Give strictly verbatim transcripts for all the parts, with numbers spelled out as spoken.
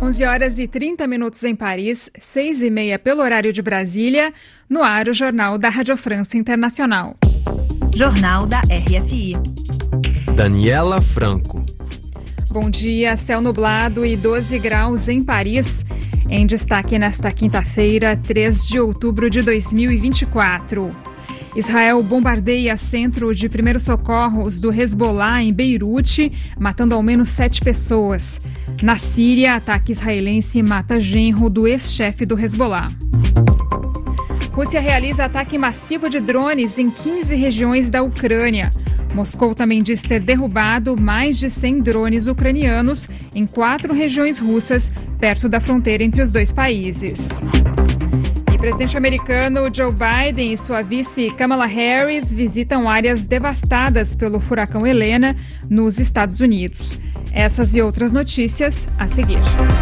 onze horas e trinta minutos em Paris, seis e meia pelo horário de Brasília, no ar o Jornal da Rádio França Internacional. Jornal da R F I. Daniela Franco. Bom dia, céu nublado e doze graus em Paris. Em destaque nesta quinta-feira, três de outubro de dois mil e vinte e quatro. Israel bombardeia centro de primeiros socorros do Hezbollah em Beirute, matando ao menos sete pessoas. Na Síria, ataque israelense mata genro do ex-chefe do Hezbollah. Rússia realiza ataque massivo de drones em quinze regiões da Ucrânia. Moscou também diz ter derrubado mais de cem drones ucranianos em quatro regiões russas, perto da fronteira entre os dois países. O presidente americano Joe Biden e sua vice Kamala Harris visitam áreas devastadas pelo furacão Helena nos Estados Unidos. Essas e outras notícias a seguir.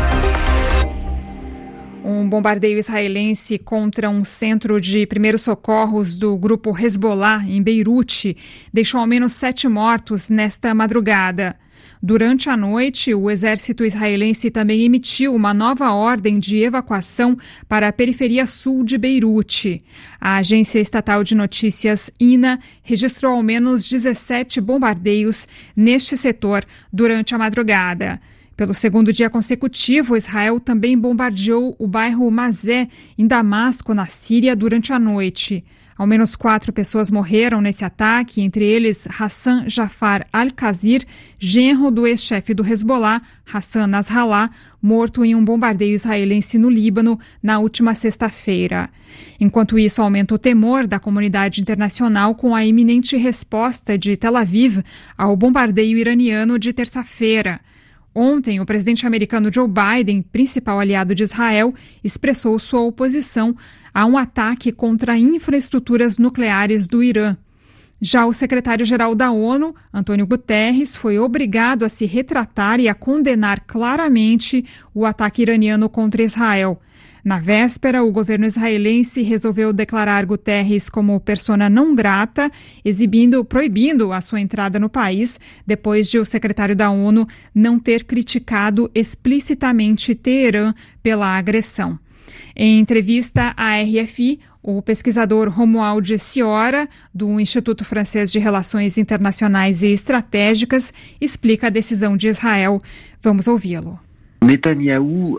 Um bombardeio israelense contra um centro de primeiros socorros do grupo Hezbollah em Beirute deixou ao menos sete mortos nesta madrugada. Durante a noite, o exército israelense também emitiu uma nova ordem de evacuação para a periferia sul de Beirute. A agência estatal de notícias I N A registrou ao menos dezessete bombardeios neste setor durante a madrugada. Pelo segundo dia consecutivo, Israel também bombardeou o bairro Mazé, em Damasco, na Síria, durante a noite. Ao menos quatro pessoas morreram nesse ataque, entre eles Hassan Jafar al-Qasir, genro do ex-chefe do Hezbollah, Hassan Nasrallah, morto em um bombardeio israelense no Líbano na última sexta-feira. Enquanto isso, aumenta o temor da comunidade internacional com a iminente resposta de Tel Aviv ao bombardeio iraniano de terça-feira. Ontem, o presidente americano Joe Biden, principal aliado de Israel, expressou sua oposição a um ataque contra infraestruturas nucleares do Irã. Já o secretário-geral da ONU, Antônio Guterres, foi obrigado a se retratar e a condenar claramente o ataque iraniano contra Israel. Na véspera, o governo israelense resolveu declarar Guterres como persona não grata, exibindo, proibindo a sua entrada no país, depois de o secretário da ONU não ter criticado explicitamente Teherã pela agressão. Em entrevista à R F I, o pesquisador Romuald Ciora, do Instituto Francês de Relações Internacionais e Estratégicas, explica a decisão de Israel. Vamos ouvi-lo. Netanyahu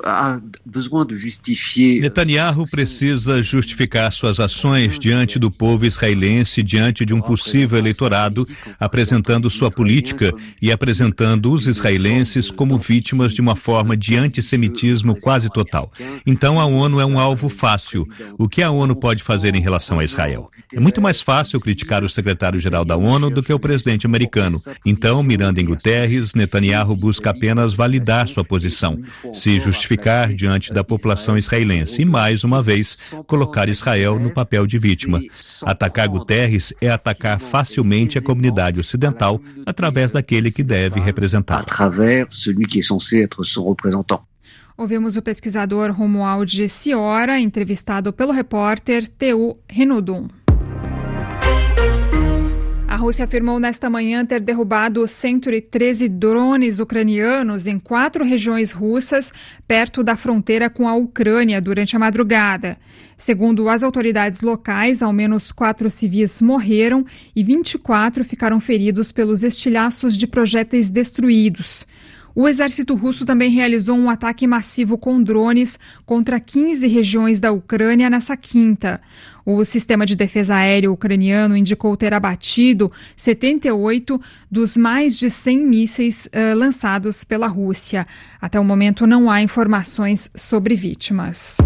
precisa justificar suas ações diante do povo israelense, diante de um possível eleitorado, apresentando sua política e apresentando os israelenses como vítimas de uma forma de antissemitismo quase total. Então a ONU é um alvo fácil. O que a ONU pode fazer em relação a Israel? É muito mais fácil criticar o secretário-geral da ONU do que o presidente americano. Então, mirando em Guterres, Netanyahu busca apenas validar sua posição, se justificar diante da população israelense e, mais uma vez, colocar Israel no papel de vítima. Atacar Guterres é atacar facilmente a comunidade ocidental através daquele que deve representá-la. Ouvimos o pesquisador Romuald Ciora, entrevistado pelo repórter Théo Renaudon. A Rússia afirmou nesta manhã ter derrubado cento e treze drones ucranianos em quatro regiões russas, perto da fronteira com a Ucrânia, durante a madrugada. Segundo as autoridades locais, ao menos quatro civis morreram e vinte e quatro ficaram feridos pelos estilhaços de projéteis destruídos. O exército russo também realizou um ataque massivo com drones contra quinze regiões da Ucrânia nessa quinta. O sistema de defesa aéreo ucraniano indicou ter abatido setenta e oito dos mais de cem mísseis uh, lançados pela Rússia. Até o momento não há informações sobre vítimas.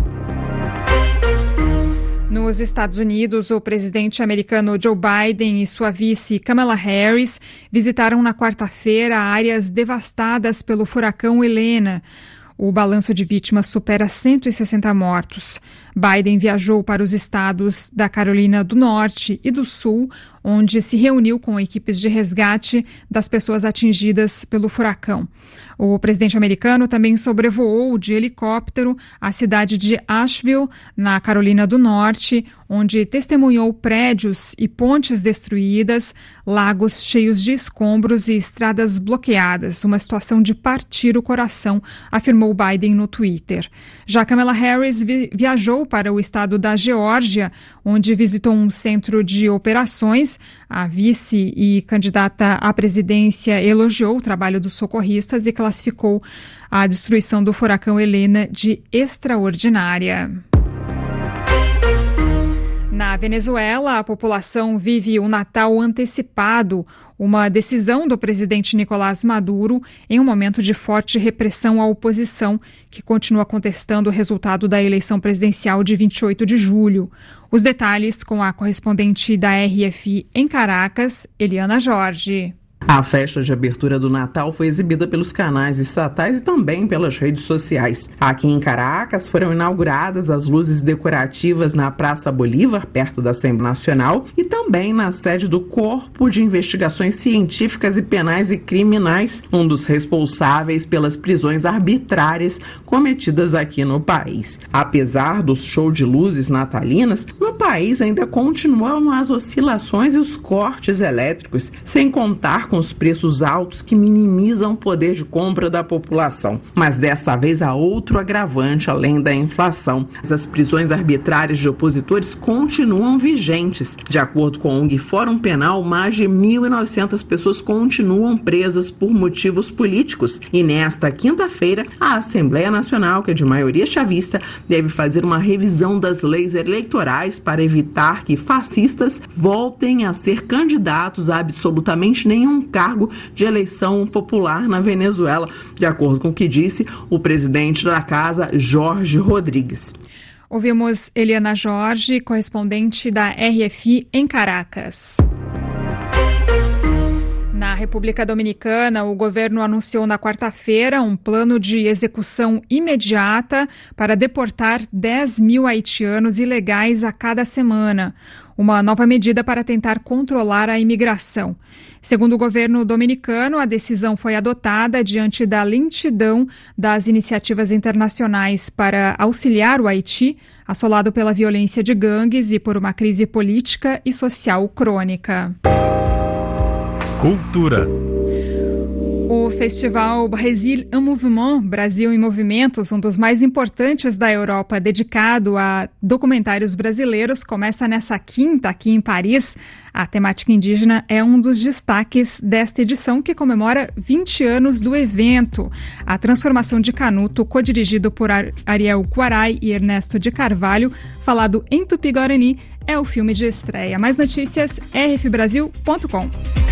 Nos Estados Unidos, o presidente americano Joe Biden e sua vice Kamala Harris visitaram na quarta-feira áreas devastadas pelo furacão Helena. O balanço de vítimas supera cento e sessenta mortos. Biden viajou para os estados da Carolina do Norte e do Sul, onde se reuniu com equipes de resgate das pessoas atingidas pelo furacão. O presidente americano também sobrevoou de helicóptero a cidade de Asheville, na Carolina do Norte, onde testemunhou prédios e pontes destruídas, lagos cheios de escombros e estradas bloqueadas, uma situação de partir o coração, afirmou Biden no Twitter. Já Kamala Harris vi- viajou para o estado da Geórgia, onde visitou um centro de operações. A vice e candidata à presidência elogiou o trabalho dos socorristas e classificou a destruição do furacão Helena de extraordinária. Na Venezuela, a população vive o Natal antecipado, uma decisão do presidente Nicolás Maduro em um momento de forte repressão à oposição, que continua contestando o resultado da eleição presidencial de vinte e oito de julho. Os detalhes com a correspondente da R F I em Caracas, Eliana Jorge. A festa de abertura do Natal foi exibida pelos canais estatais e também pelas redes sociais. Aqui em Caracas foram inauguradas as luzes decorativas na Praça Bolívar, perto da Assembleia Nacional, e também na sede do Corpo de Investigações Científicas e Penais e Criminais, um dos responsáveis pelas prisões arbitrárias cometidas aqui no país. Apesar do show de luzes natalinas, no país ainda continuam as oscilações e os cortes elétricos, sem contar com os preços altos que minimizam o poder de compra da população. Mas desta vez há outro agravante além da inflação. As prisões arbitrárias de opositores continuam vigentes. De acordo com o O N G Fórum Penal, mais de mil e novecentas pessoas continuam presas por motivos políticos. E nesta quinta-feira, a Assembleia Nacional, que é de maioria chavista, deve fazer uma revisão das leis eleitorais para evitar que fascistas voltem a ser candidatos a absolutamente nenhum cargo de eleição popular na Venezuela, de acordo com o que disse o presidente da casa, Jorge Rodrigues. Ouvimos Eliana Jorge, correspondente da R F I em Caracas. Na República Dominicana, o governo anunciou na quarta-feira um plano de execução imediata para deportar dez mil haitianos ilegais a cada semana. Uma nova medida para tentar controlar a imigração. Segundo o governo dominicano, a decisão foi adotada diante da lentidão das iniciativas internacionais para auxiliar o Haiti, assolado pela violência de gangues e por uma crise política e social crônica. Cultura. O festival Brasil en Mouvement, Brasil em Movimentos, um dos mais importantes da Europa, dedicado a documentários brasileiros, começa nessa quinta aqui em Paris. A temática indígena é um dos destaques desta edição, que comemora vinte anos do evento. A Transformação de Canuto, codirigido por Ariel Quaray e Ernesto de Carvalho, falado em Tupi-Guarani, é o filme de estreia. Mais notícias, r f brasil ponto com.